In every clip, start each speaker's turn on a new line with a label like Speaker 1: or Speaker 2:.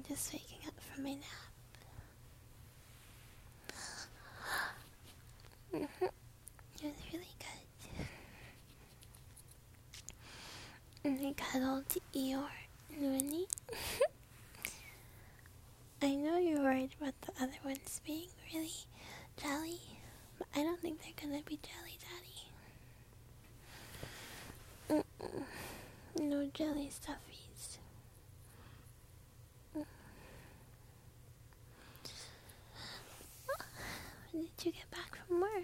Speaker 1: I'm just waking up from my nap. It was really good. And I cuddled Eeyore and Winnie. I know you're worried about the other ones being really jelly, but I don't think they're gonna be jelly, Daddy. No jelly stuffies. When did you get back from work?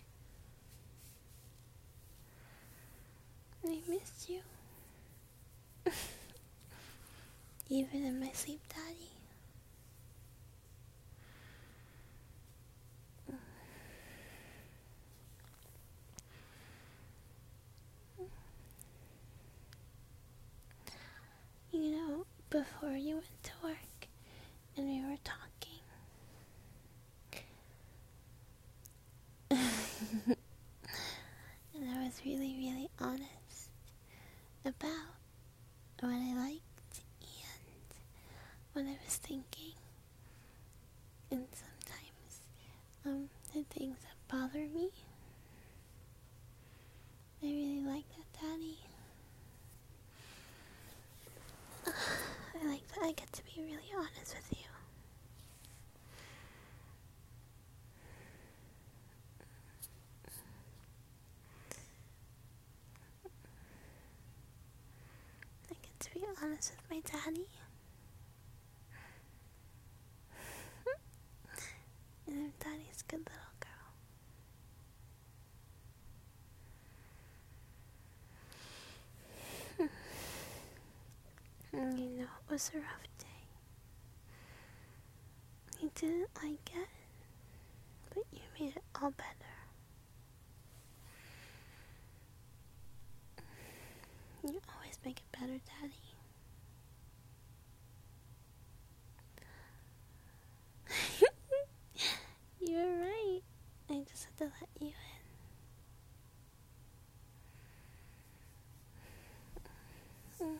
Speaker 1: I missed you. Even in my sleep, Daddy. You know, before you went to work and we were talking, and I was really, really honest about what I liked and what I was thinking, and sometimes the things that bother me. I really like that, Daddy. I like that I get to be really honest with you. I get to be honest with my daddy. And I'm Daddy's good little girl. And you know, it was a rough day. You didn't like it, but you made it all better. You always make it better, Daddy. You're right. I just had to let you in.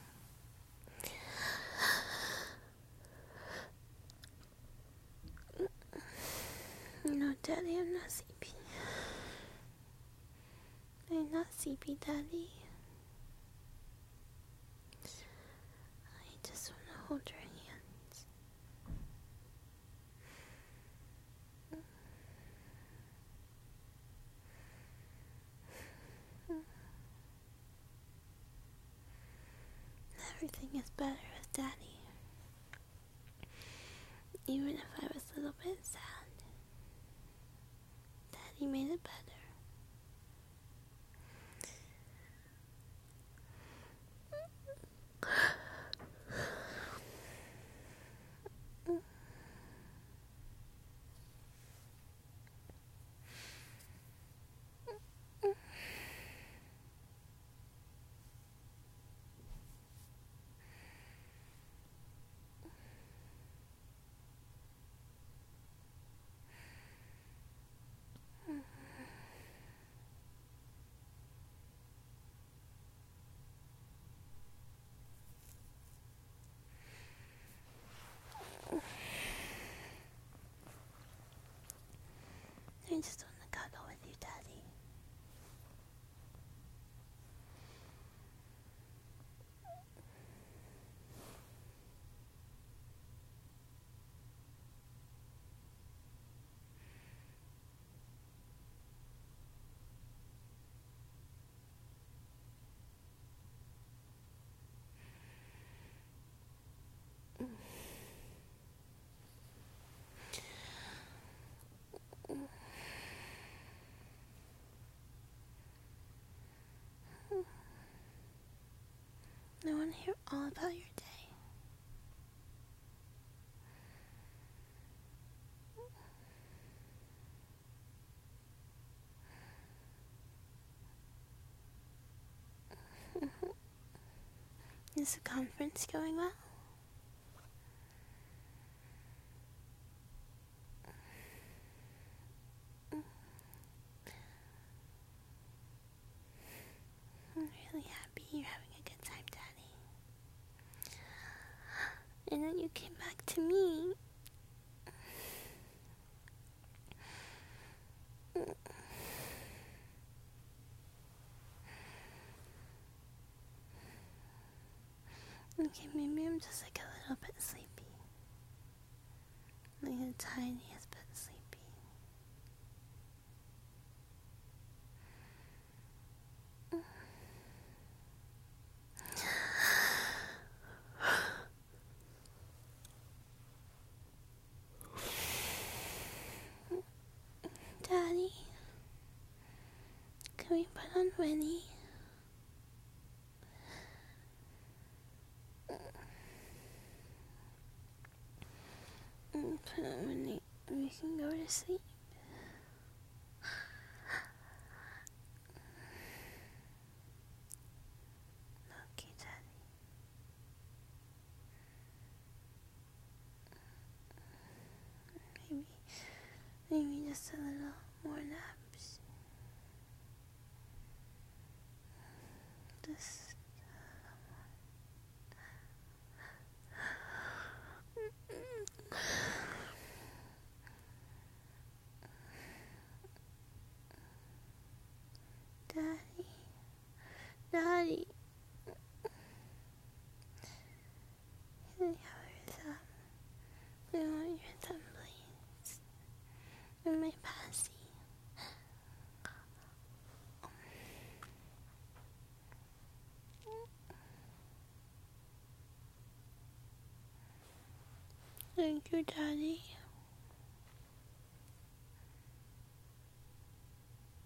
Speaker 1: No, Daddy, I'm not sleepy. I'm not sleepy, Daddy. I just want to hold your hands. Everything is better with Daddy. Even if I was a little bit sad, Daddy made it better. I just want to cuddle with you, Daddy. I want to hear all about your day. Is the conference going well? I'm really happy you're having a good time, Daddy. and then you came back to me. Okay, maybe I'm just like a little bit sleepy. Like the tiniest bit sleepy. Daddy, can we put on Winnie? Put on Winnie and we can go to sleep. Okay, Daddy. Maybe just a little more naps. Just Daddy. Can I have your thumb? I want your thumb, please. And my passy. Thank you, Daddy.